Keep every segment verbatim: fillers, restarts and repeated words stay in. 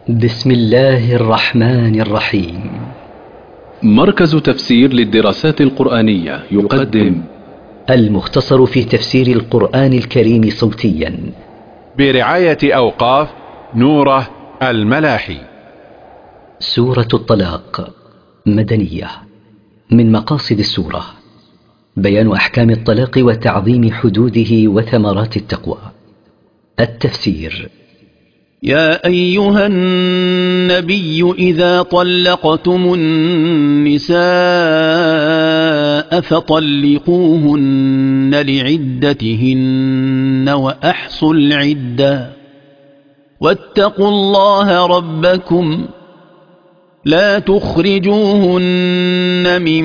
بسم الله الرحمن الرحيم. مركز تفسير للدراسات القرآنية يقدم المختصر في تفسير القرآن الكريم صوتيا برعاية أوقاف نوره الملاحي. سورة الطلاق مدنية. من مقاصد السورة بيان أحكام الطلاق وتعظيم حدوده وثمرات التقوى. التفسير: يا أيها النبي إذا طلقتم النساء فطلقوهن لعدتهن وأحصوا العدة واتقوا الله ربكم لا تخرجوهن من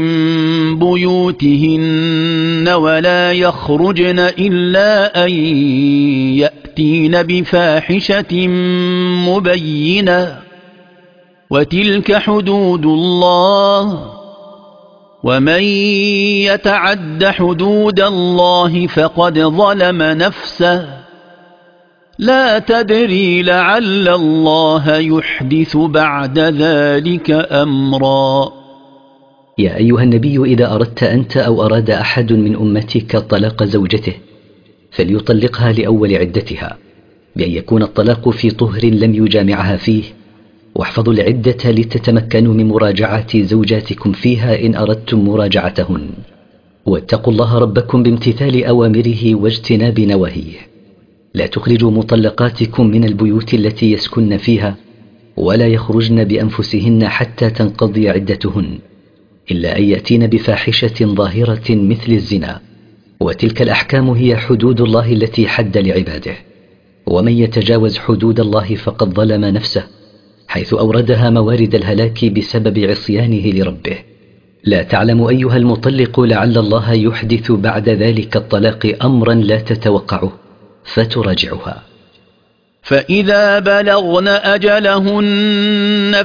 بيوتهن ولا يخرجن إلا أن يأتين بفاحشة مبينة وتلك حدود الله ومن يتعد حدود الله فقد ظلم نفسه لا تدري لعل الله يحدث بعد ذلك أمرا. يا أيها النبي إذا أردت أنت أو أراد أحد من أمتك طلاق زوجته فليطلقها لأول عدتها بأن يكون الطلاق في طهر لم يجامعها فيه، واحفظوا العدة لتتمكنوا من مراجعة زوجاتكم فيها إن أردتم مراجعتهن، واتقوا الله ربكم بامتثال أوامره واجتناب نواهيه. لا تخرجوا مطلقاتكم من البيوت التي يسكن فيها ولا يخرجن بأنفسهن حتى تنقضي عدتهن إلا أن يأتين بفاحشة ظاهرة مثل الزنا، وتلك الأحكام هي حدود الله التي حد لعباده، ومن يتجاوز حدود الله فقد ظلم نفسه حيث أوردها موارد الهلاك بسبب عصيانه لربه. لا تعلم أيها المطلق لعل الله يحدث بعد ذلك الطلاق أمرا لا تتوقعه فتراجعها. فإذا بلغن أجلهن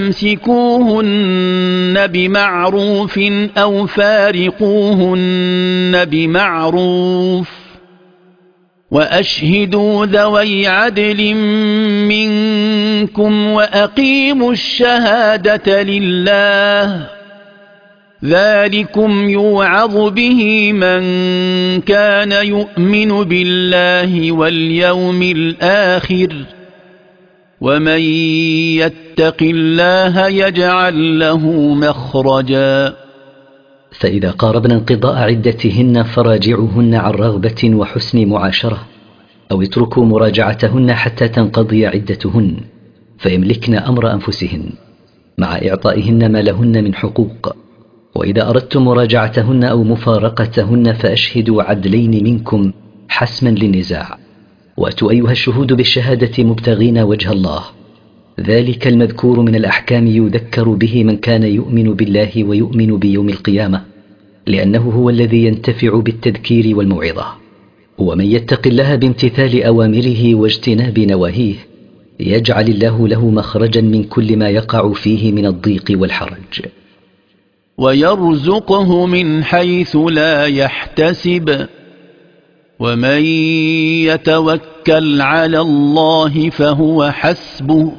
فأمسكوهن بمعروف أو فارقوهن بمعروف وأشهدوا ذوي عدل منكم وأقيموا الشهادة لله ذلكم يوعظ به من كان يؤمن بالله واليوم الآخر ومن يتق الله يجعل له مخرجا. فإذا قاربن انقضاء عدتهن فراجعوهن عن رغبة وحسن معاشرة، أو اتركوا مراجعتهن حتى تنقضي عدتهن فيملكن أمر أنفسهن مع إعطائهن ما لهن من حقوق. وإذا أردتم مراجعتهن أو مفارقتهن فأشهدوا عدلين منكم حسما للنزاع، وأتوا أيها الشهود بالشهادة مبتغين وجه الله. ذلك المذكور من الأحكام يذكر به من كان يؤمن بالله ويؤمن بيوم القيامة، لأنه هو الذي ينتفع بالتذكير والموعظة. ومن يتق الله بامتثال أوامره واجتناب نواهيه يجعل الله له مخرجا من كل ما يقع فيه من الضيق والحرج، ويرزقه من حيث لا يحتسب ومن يتوكل على الله فهو حسبه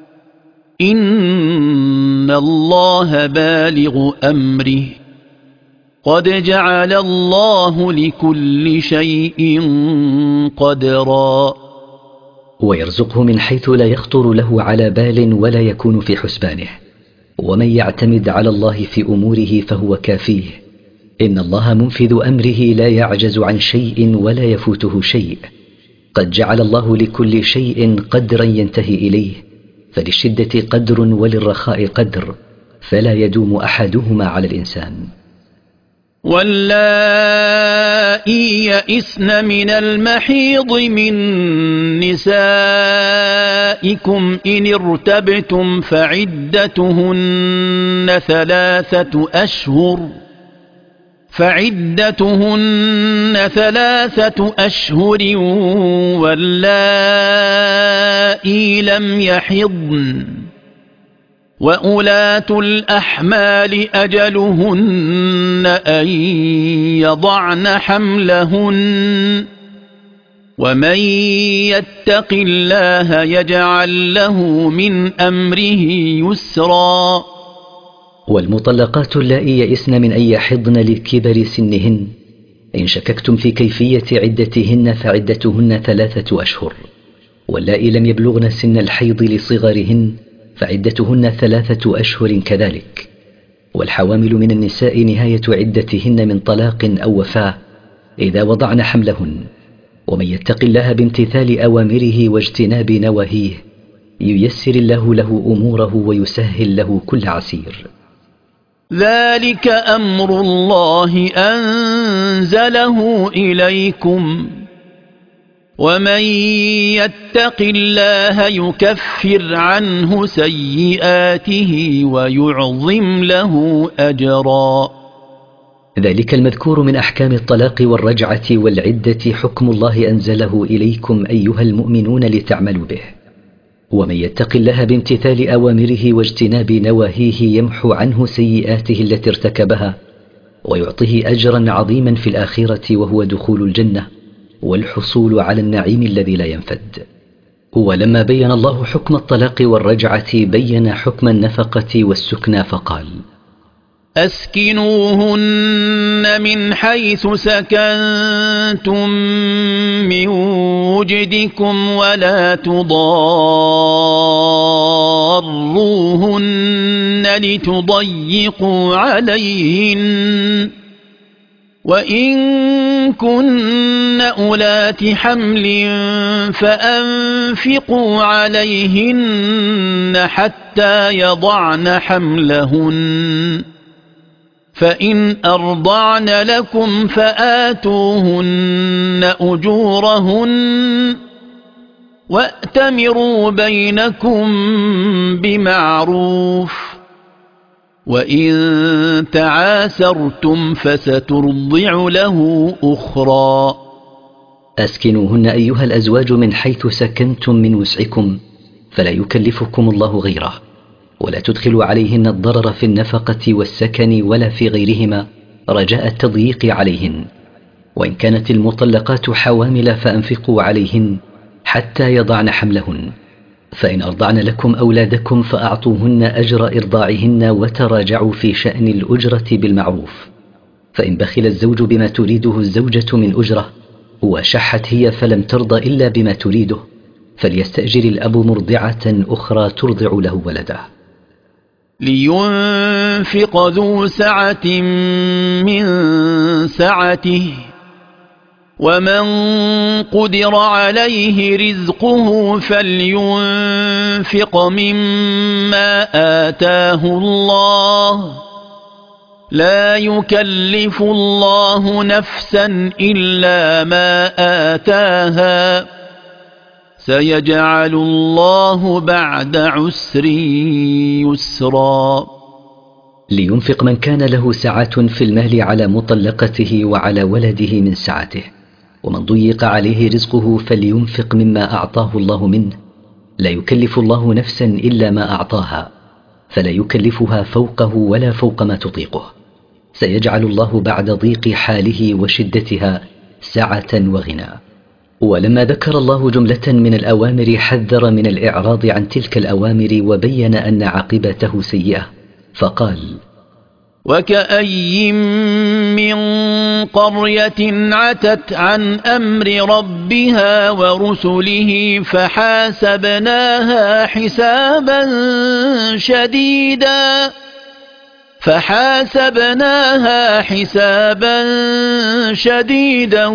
إن الله بالغ أمره قد جعل الله لكل شيء قدرا. ويرزقه من حيث لا يخطر له على بال ولا يكون في حسبانه، ومن يعتمد على الله في أموره فهو كافيه. إن الله منفذ أمره لا يعجز عن شيء ولا يفوته شيء، قد جعل الله لكل شيء قدرا ينتهي إليه، فللشدة قدر وللرخاء قدر، فلا يدوم أحدهما على الإنسان. واللائي يئسن من المحيض من نسائكم إن ارتبتم فعدتهن ثلاثة أشهر فعدتهن ثلاثة أشهر واللائي لم يحضن وأولاة الأحمال أجلهن أن يضعن حملهن ومن يتق الله يجعل له من أمره يسرا. والمطلقات اللائي يئسن من أن يحضن لكبر سنهن إن شككتم في كيفية عدتهن فعدتهن ثلاثة أشهر، واللائي لم يبلغن سن الحيض لصغرهن فعدتهن ثلاثة أشهر كذلك. والحوامل من النساء نهاية عدتهن من طلاق أو وفاة إذا وضعن حملهن. ومن يتق الله بامتثال أوامره واجتناب نواهيه ييسر الله له أموره ويسهل له كل عسير. ذلك أمر الله أنزله إليكم، ومن يتق الله يكفر عنه سيئاته ويعظم له أجرا. ذلك المذكور من أحكام الطلاق والرجعة والعدة حكم الله أنزله إليكم أيها المؤمنون لتعملوا به. ومن يتق الله بامتثال أوامره واجتناب نواهيه يمحو عنه سيئاته التي ارتكبها ويعطيه أجرا عظيما في الآخرة وهو دخول الجنة والحصول على النعيم الذي لا ينفد. ولما بين الله حكم الطلاق والرجعة بين حكم النفقة والسكنى فقال: أسكنوهن من حيث سكنتم من وجدكم ولا تضاروهن لتضيقوا عليهن، وإن كن أولات حمل فأنفقوا عليهن حتى يضعن حملهن، فإن أرضعن لكم فآتوهن أجورهن وأتمروا بينكم بمعروف، وإن تعاسرتم فسترضع له أخرى. أسكنوهن أيها الأزواج من حيث سكنتم من وسعكم فلا يكلفكم الله غيره، ولا تدخلوا عليهن الضرر في النفقة والسكن ولا في غيرهما رجاء التضييق عليهن. وإن كانت المطلقات حوامل فأنفقوا عليهن حتى يضعن حملهن، فإن أرضعن لكم أولادكم فأعطوهن أجر إرضاعهن وتراجعوا في شأن الأجرة بالمعروف. فإن بخل الزوج بما تريده الزوجة من أجرة وشحت هي فلم ترضى إلا بما تريده فليستأجر الأب مرضعة أخرى ترضع له ولده. لينفق ذو سعة من سعته، ومن قدر عليه رزقه فلينفق مما آتاه الله، لا يكلف الله نفسا إلا ما آتاها، سيجعل الله بعد عسر يسرا. لينفق من كان له سعة في المال على مطلقته وعلى ولده من سعته، ومن ضيق عليه رزقه فلينفق مما أعطاه الله منه، لا يكلف الله نفسا إلا ما أعطاها، فلا يكلفها فوقه ولا فوق ما تطيقه، سيجعل الله بعد ضيق حاله وشدتها سعة وغنى. ولما ذكر الله جملة من الأوامر حذر من الإعراض عن تلك الأوامر وبين أن عاقبته سيئة فقال: وكأي من قرية عتت عن أمر ربها ورسله فحاسبناها حسابا شديدا فحاسبناها حسابا شديدا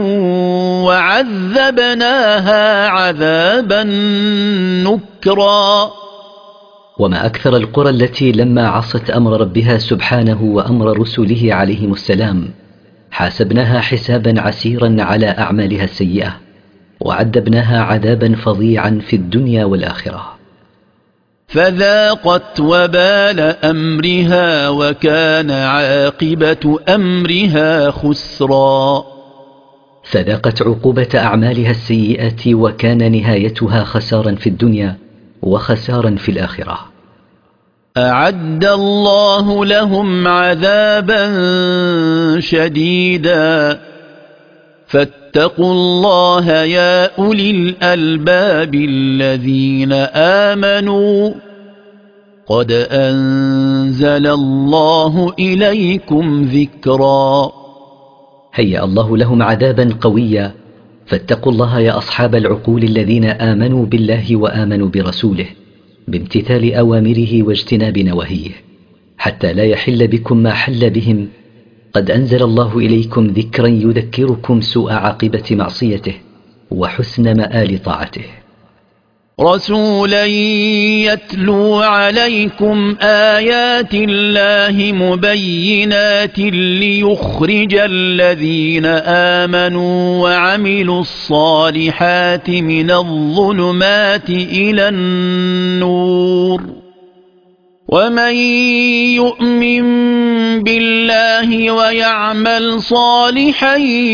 وعذبناها عذابا نكرا. وما أكثر القرى التي لما عصت أمر ربها سبحانه وأمر رسله عليهم السلام حاسبناها حسابا عسيرا على أعمالها السيئة وعذبناها عذابا فظيعا في الدنيا والآخرة. فذاقت وبال أمرها وكان عاقبة أمرها خسرا. فذاقت عقوبة أعمالها السيئة وكان نهايتها خسارا في الدنيا وخسارا في الآخرة. أعد الله لهم عذابا شديدا فاتقوا فاتقوا الله يا أولي الألباب الذين آمنوا قد أنزل الله إليكم ذكرا. هيأ الله لهم عذابا قويا، فاتقوا الله يا أصحاب العقول الذين آمنوا بالله وآمنوا برسوله بامتثال أوامره واجتناب نواهيه، حتى لا يحل بكم ما حل بهم. قد أنزل الله إليكم ذكرا يذكركم سوء عاقبة معصيته وحسن مآل طاعته. رسولا يتلو عليكم آيات الله مبينات ليخرج الذين آمنوا وعملوا الصالحات من الظلمات إلى النور، ومن يؤمن بالله ويعمل صالحا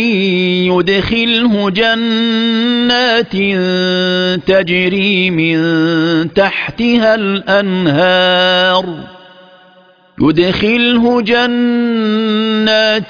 يدخله جنات تجري من تحتها الأنهار يدخله جنات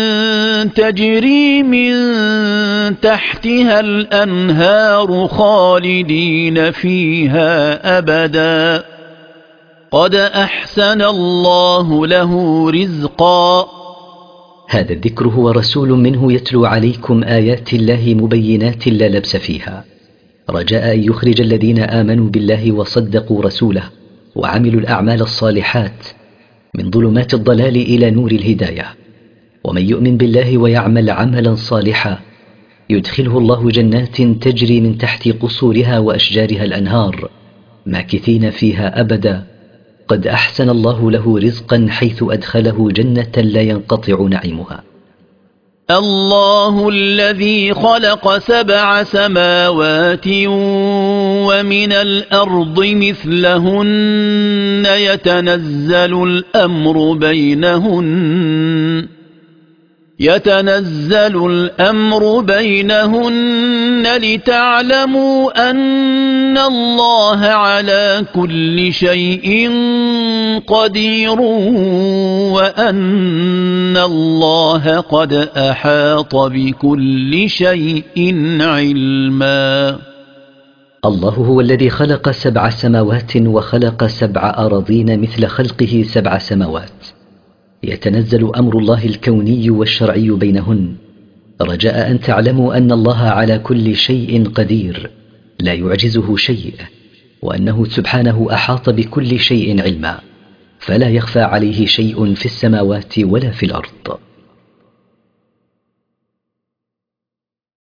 تجري من تحتها الأنهار خالدين فيها أبدا قد أحسن الله له رزقا. هذا الذكر هو رسول منه يتلو عليكم آيات الله مبينات لا لبس فيها، رجاء أن يخرج الذين آمنوا بالله وصدقوا رسوله وعملوا الأعمال الصالحات من ظلمات الضلال إلى نور الهداية. ومن يؤمن بالله ويعمل عملا صالحا يدخله الله جنات تجري من تحت قصورها وأشجارها الأنهار ماكثين فيها أبدا قد أحسن الله له رزقا، حيث أدخله جنة لا ينقطع نعيمها. الله الذي خلق سبع سماوات ومن الأرض مثلهن يتنزل الأمر بينهن يتنزل الأمر بينهن لتعلموا أن الله على كل شيء قدير وأن الله قد أحاط بكل شيء علما. الله هو الذي خلق سبع سماوات وخلق سبع أراضين مثل خلقه سبع سماوات، يتنزل أمر الله الكوني والشرعي بينهن، رجاء أن تعلموا أن الله على كل شيء قدير لا يعجزه شيء، وأنه سبحانه أحاط بكل شيء علما، فلا يخفى عليه شيء في السماوات ولا في الأرض.